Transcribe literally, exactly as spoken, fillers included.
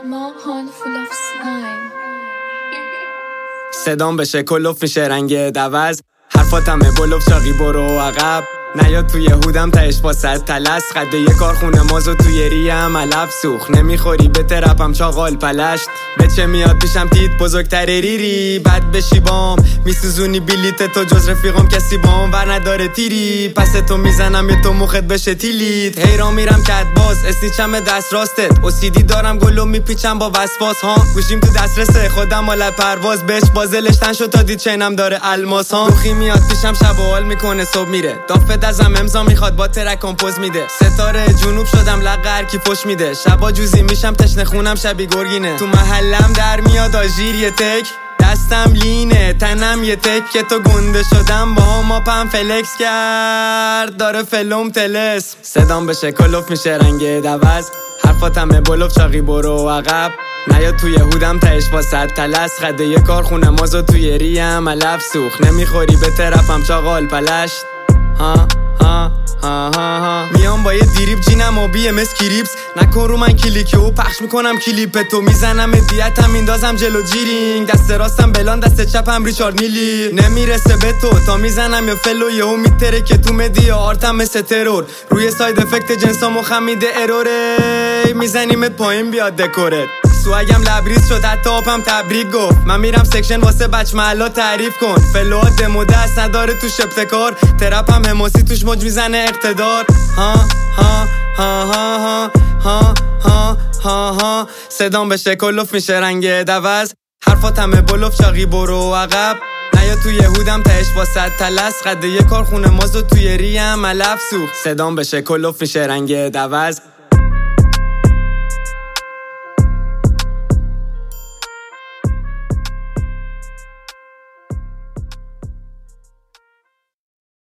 ماهان full of slime. صدام بشه کلوف میشه رنگ دوز، حرفاتمه بلوف چاقی برو عقب، نیاد توی هودم تهش با صد تلس، قده یه کارخونه مازو توی ریم علف سوخ، نمیخوری به ترپم چاقال پلشت، به چه میاد پیشم تید بزرگتره ریری، بد بشی بام میسوزونی بیلیت تو جز رفیقم کسی بام ور نداره تیری، پس تو میزنم یه تو مخت بشه تیلیت، هیرا میرم کت باز اسنیچم دست راستت، اوسیدی دارم گلو میپیچم با وسواس ها، گوشیم تو دسترسه خودم مال پرواز بش بازلشتن شد تا دید چینم داره الماس ها، روخی میاد پیشم شب و حال میکنه صبح میره، دافت ازم امضا میخواد با ترک کمپوز میده، ستاره جنوب شدم لقر کی پشت میده، شبا جوزی میشم تشنه خونم شبی گرگینه، تو محلم در میاد آژیر یه تک، دستم لینه تنم یه تک که تو گنده شدم با ما پم فلکس کرد داره فلوم تلس، صدام بشه کلوف میشه رنگ دوز، حرفاتمه بلوف چاقی برو عقب، نیاد توی هودم تهش با صد تلس، قده یه کارخونه مازو توی ریم علف سوخ، نمیخوری به ترپم چاقال پلشت، ها ها ها ها ها میام با یه دیریب جینم و بی ام اس کریپس، نکن رو من کلیکه و پخش میکنم کلیپ تو، میزنم ادیتم میندازم جلو جیرینگ، دست راستم بلان دست چپم ریچارد میلی، نمیرسه به تو تا میزنم یا فلو یهو میتره که تو مدیا آرتم مثل ترور، روی ساید افکت جنسامو خمیده اروره، میزنیمت پایین بیاد دکورت، سوگم لبریز شد حتی آپم تبریک گفت، من میرم سکشن واسه بچ محلا تعریف کن، فلوها دمو دست نداره توش ابتکار، ترپم حماسی توش موج میزنه اقتدار، ها ها ها ها ها ها ها ها ها صدام بشه کلوف میشه رنگ دوز، حرفاتمه بلوف چاقی برو عقب، نیا توی هودم تهش با صد تلس، قده یه کارخونه مازو توی ریم علف سوخت، صدام بشه کلوف میشه رنگ دوز.